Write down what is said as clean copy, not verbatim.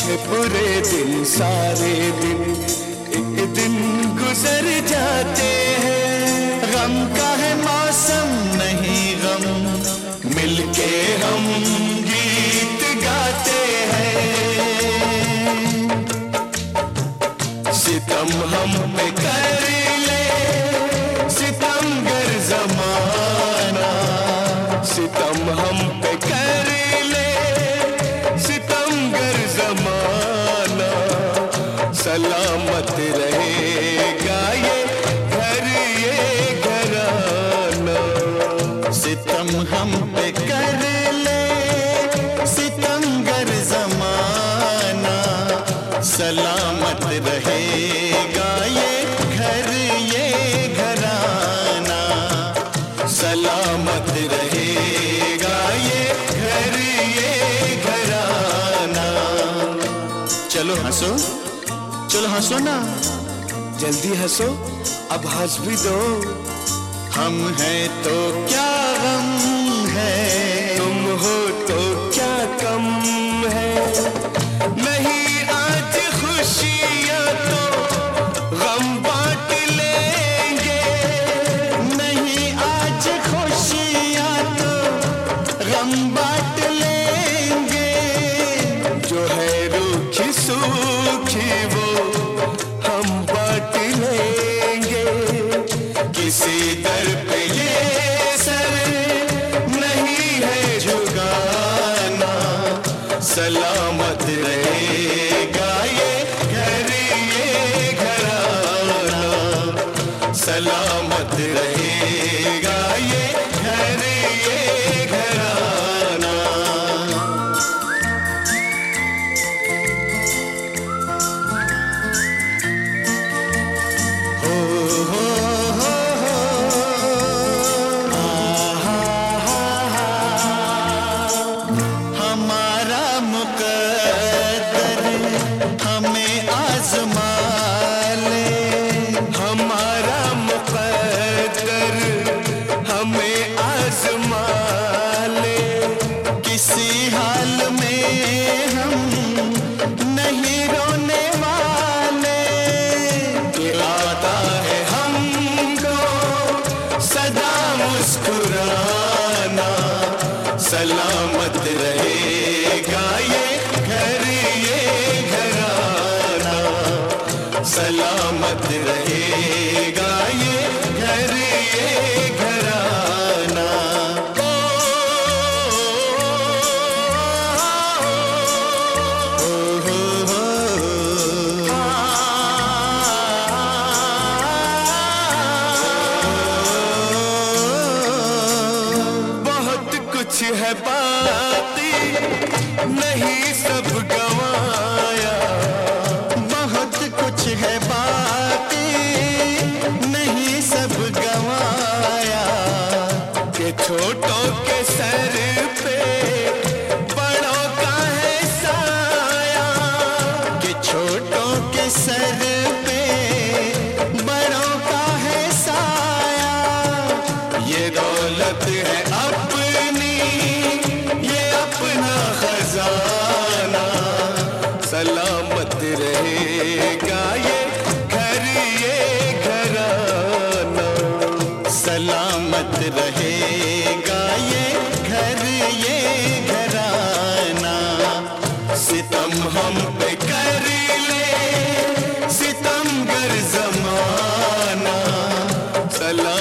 अच्छे बुरे दिन सारे दिन एक दिन गुजर जाते हैं। गम का है मौसम नहीं गम, मिलके हम गीत गाते हैं। सितम हम पे कर ले सितमगर ज़माना, सितम हम पे कर ले सितमगर ज़माना। सलामत रहेगा ये घर ये घराना। सितम हम पे कर ले सितमगर ज़माना, सलामत रहेगा ये घर ये घराना। सलामत रहेगा ये घर ये घराना। चलो हंसो, चलो हंसो ना, जल्दी हंसो, अब हंस भी दो। हम हैं तो क्या गम है, तुम हो तो क्या कम है। नहीं आज खुशियाँ तो गम बांट लेंगे, नहीं आज खुशियाँ तो गम बांट लेंगे। जो है रूखी सूखी वो हम बांट लेंगे। किसी दर पे ये सर नहीं है झुकाना। सलामत रहेगा ये घर ये घराना। सलामत रहेगा ये घर ये घराना। हो हो हो हमारा मुकद्दर हमें आज़मा ले, हमारा मुकद्दर हमें आज़मा ले। किसी हाल में हम नहीं रोने वाले, ये आता है हमको सदा मुस्कुराना। सलामत रहेगा ये घर ये घराना। सलामत रहेगा ये घर ये घराना। ओ, हो, हो, बहुत कुछ है बाकी नहीं सब गवाया। बहुत कुछ है बाकी नहीं सब गवाया। के छोटों के सर पे बड़ों का है साया। के छोटों के सर पे बड़ों का है साया। ये दौलत है अपनी ये अपना खजाना। सलामत रहेगा ये घर ये घराना। सलामत रहेगा ये घर ये घराना। सितम हम पे कर ले सितमगर ज़माना। सलामत